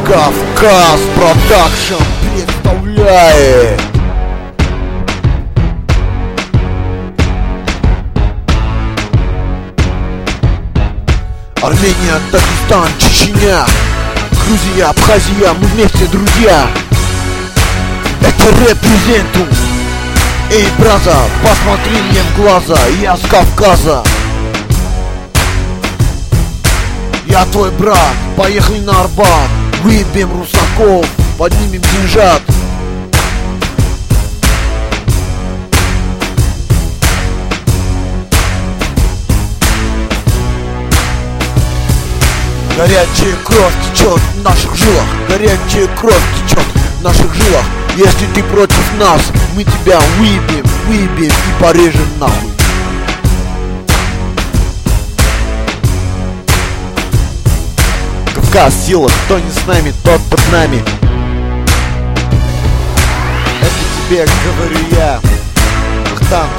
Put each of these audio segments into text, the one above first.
Кавказ Продакшн представляет Армения, Дагестан, Чечня, Грузия, Абхазия, мы вместе, друзья. Это репрезентум. Эй, браза, посмотри мне в глаза, я с Кавказа. Я твой брат, поехали на Арбат. Выебем русаков, поднимем деньжат. Горячая кровь течет в наших жилах. Горячая кровь течет в наших жилах. Если ты против нас, мы тебя выебем и порежем нахуй. Кавказ сила, кто не с нами, тот под нами. Это тебе говорю я, Ахтанг.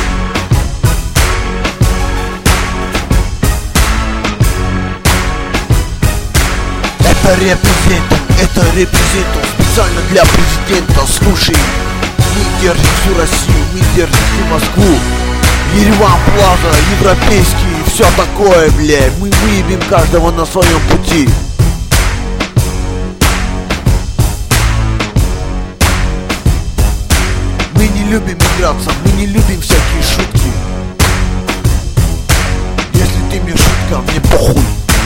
Это репрезентум специально для президента. Слушай, мы держим всю Россию, мы держим всю Москву, Ереван, Плаза, европейский, все такое, бля. Мы выебем каждого на своем пути. Мы не любим играться, мы не любим всякие шутки. Если ты мне шутка, мне похуй.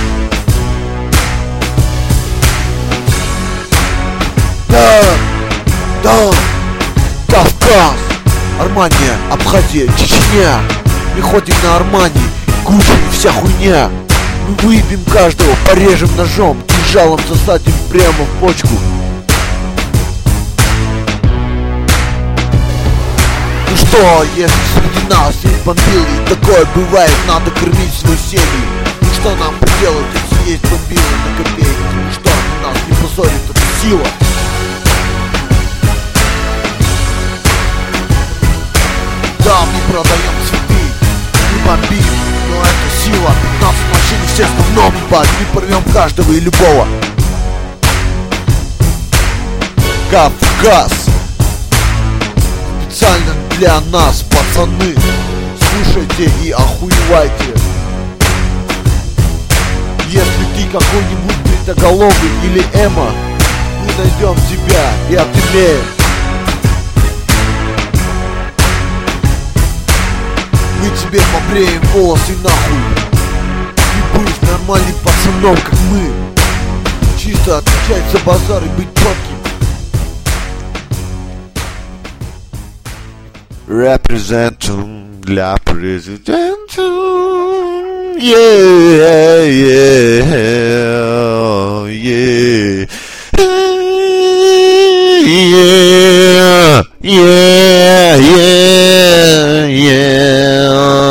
Да, Кавказ, Армания, Абхазия, Чечня. Мы ходим на Армани, Гуччи и вся хуйня. Мы выебем каждого, порежем ножом, кинжалом засадим прямо в почку. Ну что, если среди нас есть бомбилы, такое бывает, надо кормить свою семью. Ну что нам поделать, если есть бомбилы на копейки? Ну что, нас не позорит, это сила. Да, мы продаем цветы, мы бомбим, но это сила. 15 машин, все равно ебать, мы порвем каждого и любого. Кавказ специально для нас, пацаны. Слушайте и охуевайте. Если ты какой-нибудь бритоголовый или эмо, мы найдем тебя и отымеем. Мы тебе побреем волосы нахуй. Ты будешь нормальным пацаном, как мы. Чисто отвечать за базар и быть четким. Репрезентум для президента. Yeah, yeah, yeah. Yeah, yeah, yeah, yeah.